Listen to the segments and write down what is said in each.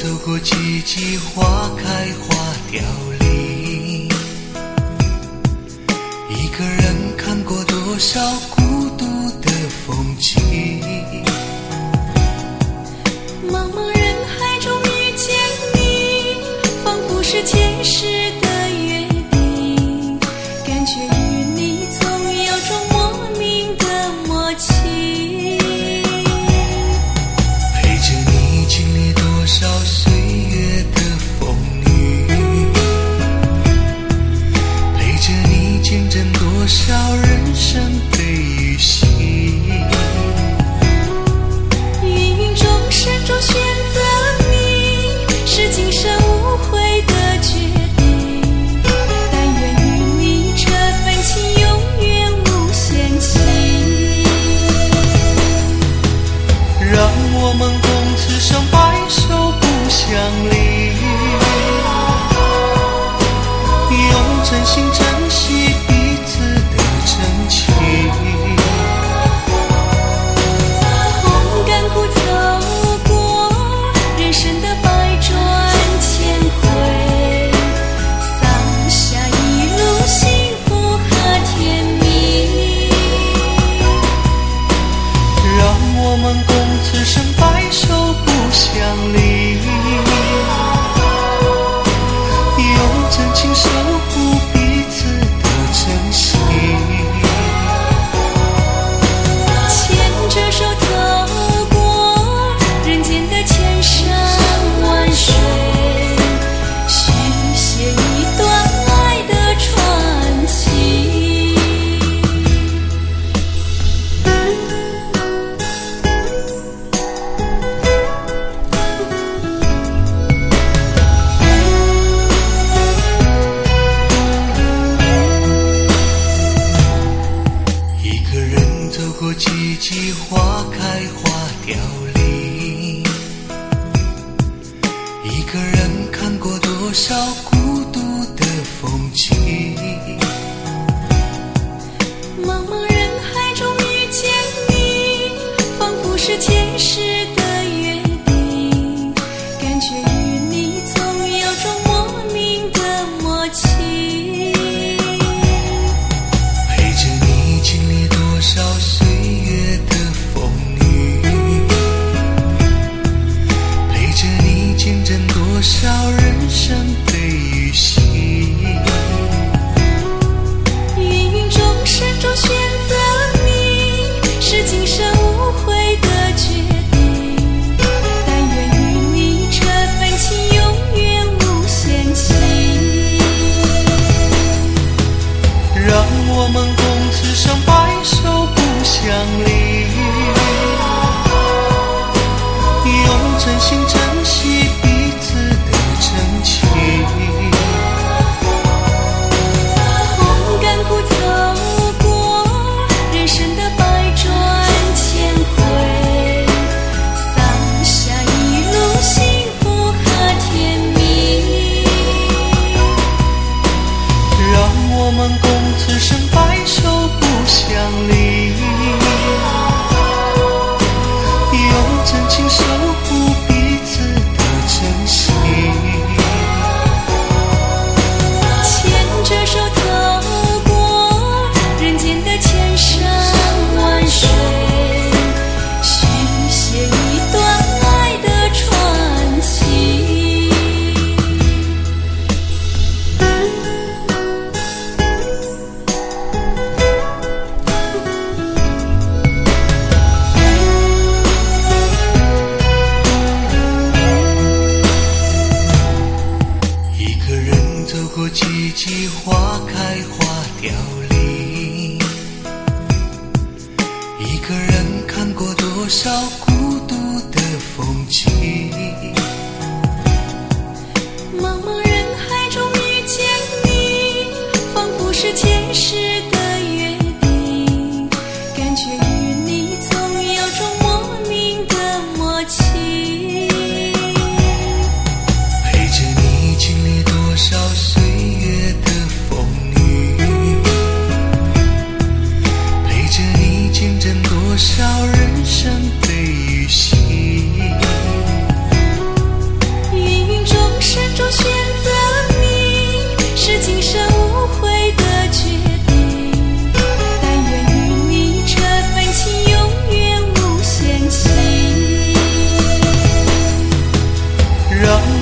过几季花开花凋零，一个人看过多少孤独的风景。 茫茫人海中遇见你，仿佛是前世的约定，感觉与你总有种莫名的默契。 陪着你经历多少岁月的风雨，陪着你见证多少人生的雨息。 芸芸众生中选择你，是今生无悔的决定，但愿与你这份情永远无限期。 让我们共此生白首不相离，用真心珍惜彼此的真情。 红甘苦走过人生的百转千回，洒下一路幸福和甜蜜。 让我们共此生白首不相离，用真情守护彼此的真心。 牵着手走过人间的千山万水，续写一段爱的传奇。 一个人走过几季花开花凋零，一个人看过多少孤独的风景。 茫茫人海中遇见你，仿佛是前世的约定，感觉与你总有种莫名的默契。 陪着你经历多少岁月的风雨，陪着你见证多少人生的雨息。 芸芸众生中选择你，是今生无悔的决定，但愿与你这份情永远无限期。 让我们共此生白首不相离，用真心珍惜彼此的真情。 红甘苦走过人生的百转千回，洒下一路幸福和甜蜜。 让我们共此生白首不相离，用真情守护彼此的真心。 牵着手走过人间的千山万水，续写一段爱的传奇。 一个人走过几季花开花凋零，一个人看过多少孤独的风景。 茫茫人海中遇见你，仿佛是前世的约定，感觉与你总有种莫名的默契。 陪着你经历多少岁月的风雨，陪着你见证多少人生的雨息。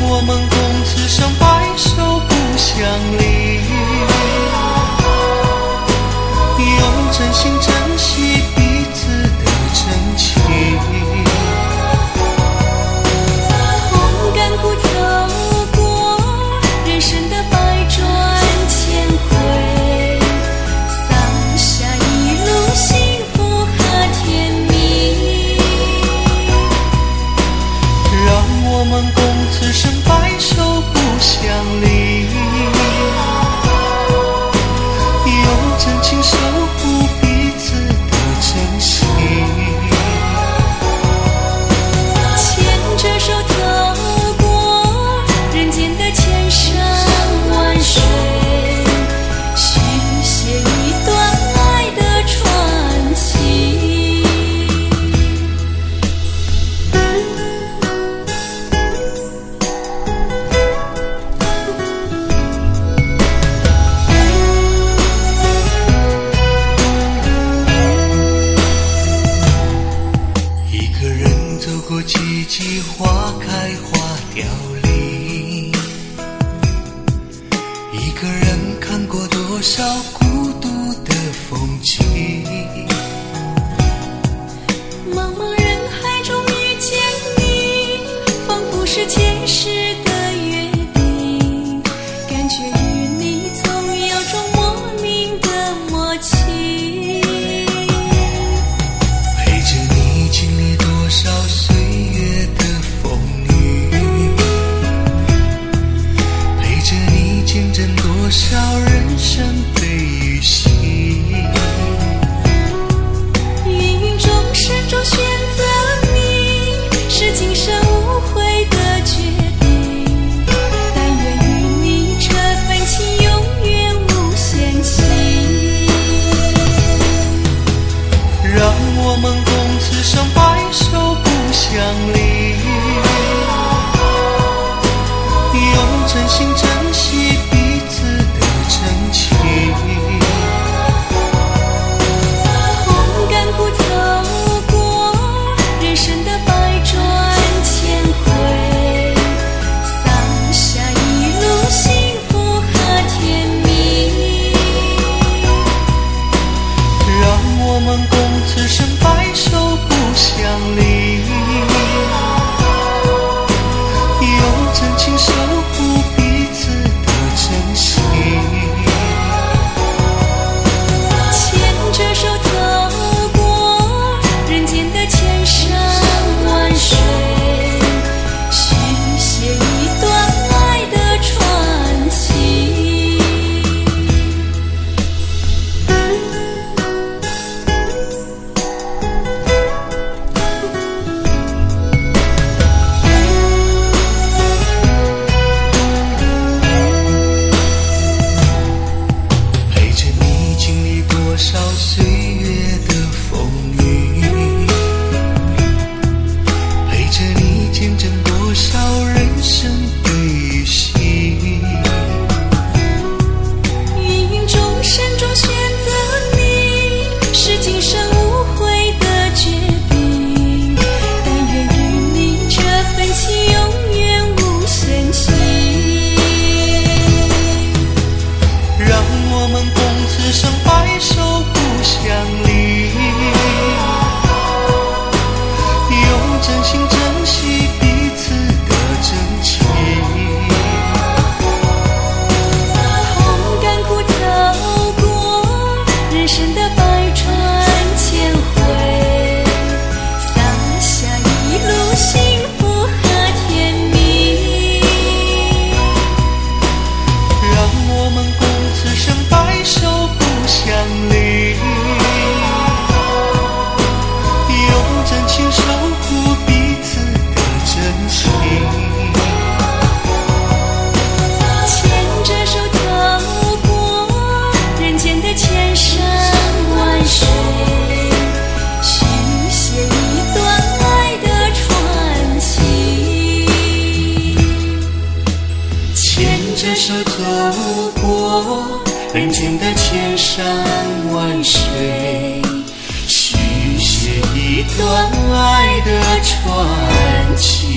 我们共此生，白首不相离，用真心珍惜彼此的真情。 红甘苦走过人生的百转千回，洒下一路幸福和甜蜜。 让我们共此生，白首不相离，用真情守护彼此的真心。 牵着手走过人间的千山万水，续写一段爱的传奇。 一个人走过几季花开花凋零，一个人看过多少孤独的风景。 茫茫人海中遇见你，仿佛是前世的约定，感觉与你总有种莫名的默契。 陪着你经历多少岁月的风雨，陪着你见证多少人生悲与喜。 芸芸众生中选择你，是今生无悔的决定，但愿与你这份情永远无限期。 让我们共此生，白首不相离，用真心珍惜彼此的真情。 红甘苦走过人生的百转千回，洒下一路幸福和甜蜜。 让我们共此生，白首不相离，用真情守护彼此的真心。 牵着手走过人间的千山万水，续写一段爱的传奇。 陪着你经历多少岁月的风雨，陪着你见证多少人生悲与喜。 芸芸众生中选择你，是今生无悔的决定，但愿与你这份情永远无限期。 让我们共此生，白首不相离，用真心珍惜彼此的真情。 红甘苦走过人生的百转千回，洒下一路幸福和甜蜜。 让我们共此生，白首不相离，用真情守护彼此的真心。 牵着手走过人间的千山万水，续写一段爱的传奇。 牵着手走过人间的千山万水，续写一段爱的传奇。